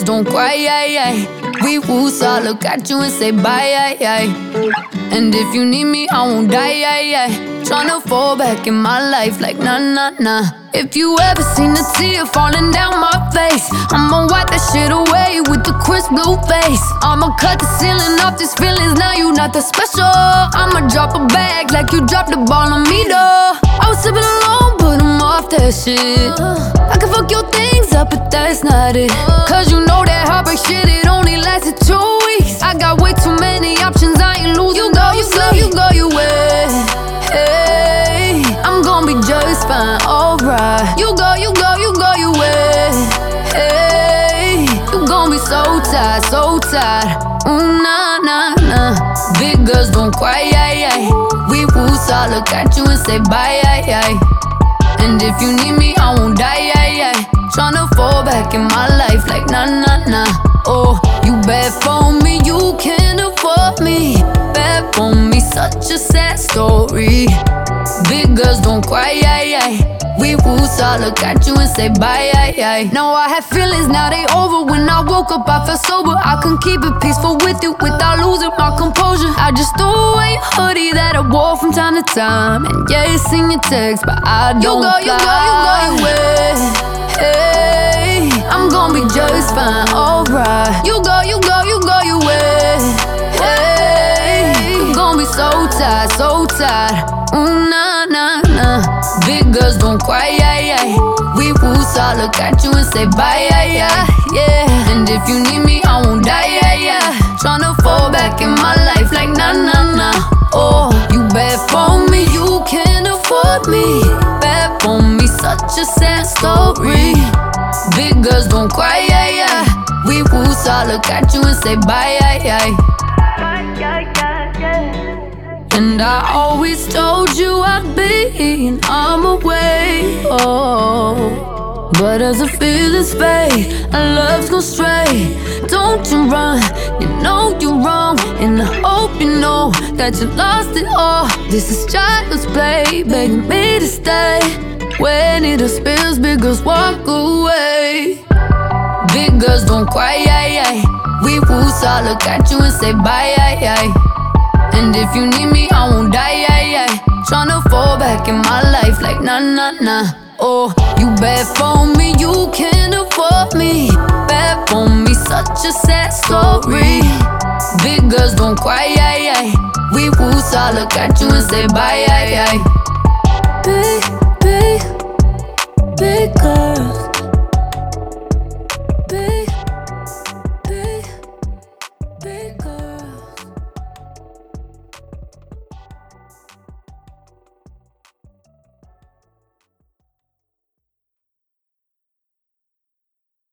girls don't cry, we woo, so I look at you and say bye, and if you need me, I won't die, tryna fall back in my life like nah, nah, nah. If you ever seen a tear falling down my face, I'ma wipe that shit away with the crisp blue face. I'ma cut the ceiling off these feelings, now you not that special. I'ma drop a bag like you dropped the ball on me, though. I was sipping alone, but I'm off that shit. I can fuck your things up, but that's not it. Cause you know that heartbreak shit, it only lasted 2 weeks. I got way too many options, I ain't losing. You go your way. Hey, I'm gon' be just fine, alright. You go your way. Hey, you gon' be so tired, ooh, nah, nah, nah. Big girls don't cry, we woo, so I look at you and say bye, and if you need me, I won't die, tryna fall back in my life like nah, nah, nah. Oh, you bad for me, you can't afford me. Bad for me, such a sad story. Big girls don't cry, we woo, so I look at you and say bye, Now I had feelings, now they over. When I woke up, I felt sober. I can keep it peaceful with you without losing my composure. I just threw away a hoodie that I wore from time to time. And yeah, it's in your text, but I don't you go your way. Hey, I'm gon' be just fine, alright. You go your way. Hey, you gon' be so tired, ooh, nah, nah, nah. Big girls don't cry, we woo, so I look at you and say bye, yeah. And if you need me, I won't die, tryna fall back in my life like nah, nah, nah. Oh, you bad for me, you can't afford me. Bad for me, such a sad story. Big girls don't cry, we woo, so I look at you and say bye, And I always told you I'd be and I'm away, oh. But as the feelings fade, our love's go stray. Don't you run, you know you're wrong. And I hope you know that you lost it all. This is child's play, begging me to stay. When it spills, big girls walk away. Big girls don't cry, we woo, so I look at you and say bye, and if you need me, I won't die, tryna fall back in my life like nah, nah, nah. Oh, you bad for me, you can't afford me. Bad for me, such a sad story. Big girls don't cry, we woo, so I look at you and say bye,